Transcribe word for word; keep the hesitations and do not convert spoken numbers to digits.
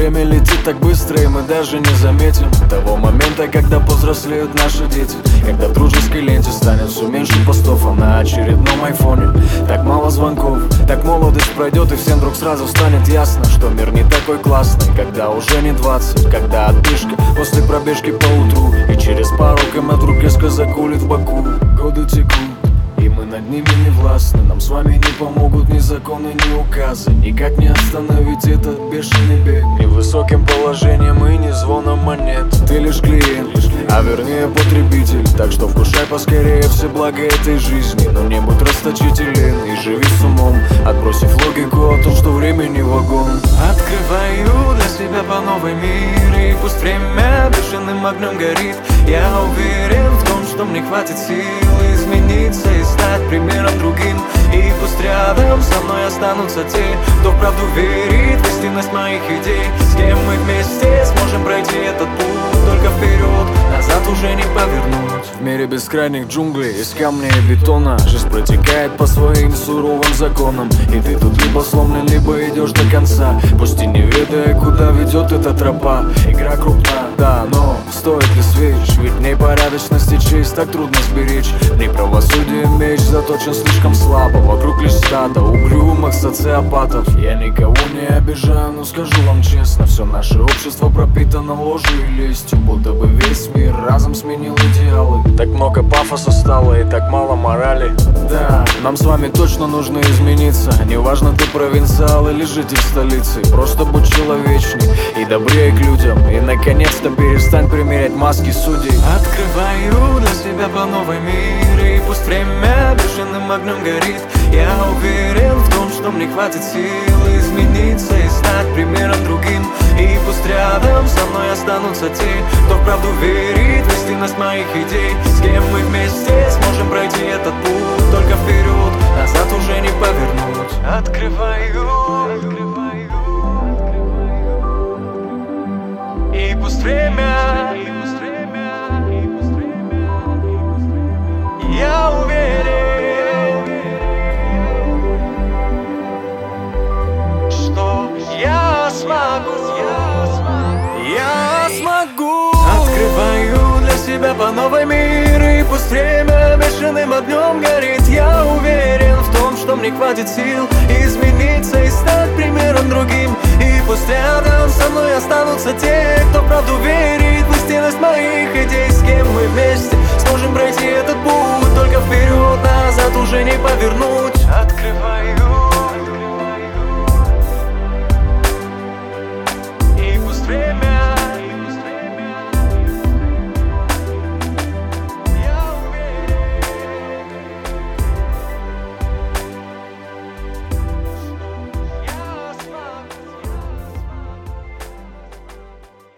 Время летит так быстро, и мы даже не заметим того момента, когда повзрослеют наши дети. Когда в дружеской ленте станет все меньше постов, а на очередном айфоне так мало звонков. Так молодость пройдет, и всем вдруг сразу станет ясно, что мир не такой классный, когда уже не двадцать. Когда отдышка после пробежки по утру, и через пару км вдруг резко закулит в боку. Годы текут, и мы над ними не властны. Нам с вами не помогут ни законы, ни указы. Никак не остановить этот бешеный бег, ни высоким положением и ни звоном монет. Ты лишь клиент, а вернее потребитель. Так что вкушай поскорее все блага этой жизни, но не будь расточителен и живи с умом, отбросив логику о том, что времени вагон. Открываю для себя по новой мир, и пусть время бешеным огнем горит. Я уверен в том, что мне хватит сил измениться и стать примером другим. И пусть рядом со мной останутся те, кто вправду верит в истинность моих идей. С кем мы вместе сможем пройти этот путь, только вперед, назад уже не повернуть. В мире бескрайних джунглей из камня и бетона жизнь протекает по своим суровым законам. И ты тут либо сломлен, либо идешь до конца, пусть и не ведая, куда ведет эта тропа. Игра крупна, да, но стоит ли свеч? Ведь в ней порядочность и честь так трудно сберечь. В ней правосудие меч заточен слишком слабо. Вокруг лишь стадо угрюмых социопатов. Я никого не обижаю, но скажу вам честно, все наше общество пропитано ложью и лестью, будто бы весь мир разом сменил идеалы. Так много пафоса стало и так мало морали. Да, нам с вами точно нужно измениться. Неважно, ты провинциал или житель столицы, просто будь человечней и добрее к людям. И наконец-то перестань примерять маски судей. Открываю для себя по новой мир, и пусть время бешеным огнем горит. Я уверен в том, что мне хватит сил измениться и стать примером другим. И пусть рядом со мной останутся те, кто вправду верит в истинность моих идей. С кем мы вместе сможем пройти этот путь, только вперед, назад уже не повернуть. Открываю, открываю, открываю. И пусть время, и пусть время, и пусть время, я уверен, что я смогу, я смогу. Открываю для себя по новой мир, и пусть время бешеным огнем горит. Я уверен в том, что мне хватит сил измениться и стать примером другим. И пусть рядом со мной останутся те, кто правду верит